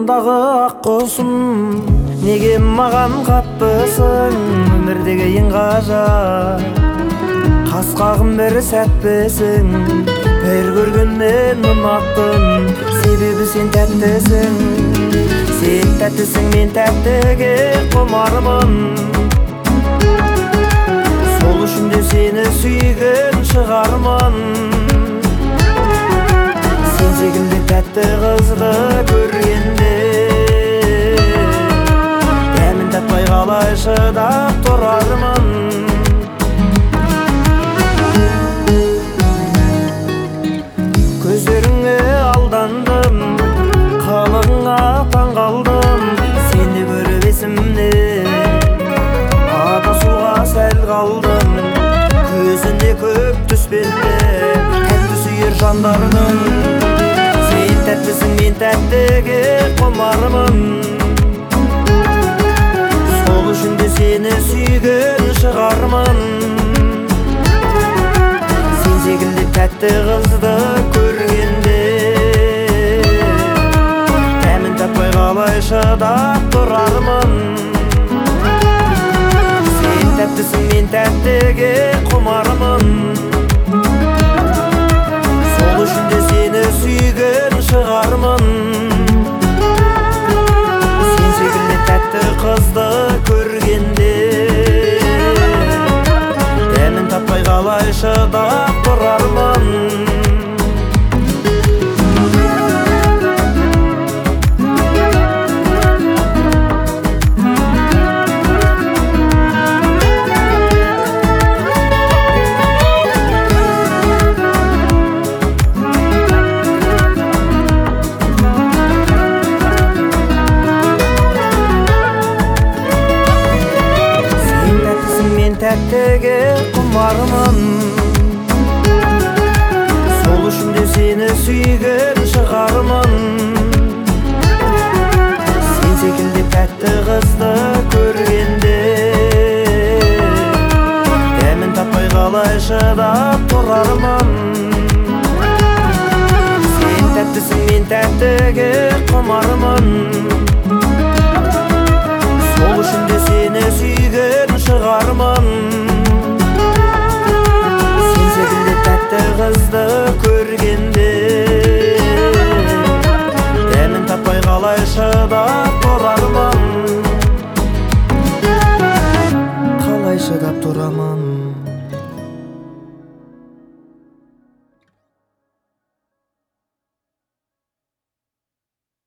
Жолымдағы ақ құсым, неге маған қаттысың? Өмірдегі ең ғажап қас-қағым бір сәтпесің. Бір көргеннен ұнаттым, себебі сен тәттісің. Сен тәттісің, мен тәттіге құмармын. Сол үшін де сені сүйген шығармын. Сен секілді тәтті қызды көргенде дәмін татпай қалай шыдап тұрармын. Көздеріңе алдандым, қылығыңа таңғалдым. Сені көріп есімнен адасуға сәл қалдым. Көзінде көк түспенде тәтті сүйер жандардың. Сен тәттісің, мен тәттіге құмармын. Сол үшін де сені сүйген шығармын. Сен секілді тәтті қызды көргенде дәмін татпай қалай шыдап тұрармын. Сен тәттісің, мен тәттіге құмармын. Сол үшін де сені сүйген шығармын. Сен секілді тәтті қызды көргенде дәмін татпай қалай шыдап тұрармын. Тәттіге құмармын. Сол үшін де сені сүйген шығармын. Сен секілді тәтті қызды көргенде дәмін татпай қалай шыдап тұрармын. Сен тәттісің, мен тәттіге құмармын. Сол үшін де сені сүйген шығармын. Сен секілді тәтті қызды көргенде дәмін татпай қалай шыдап тұрармын. Қалай шыдап тұрамын.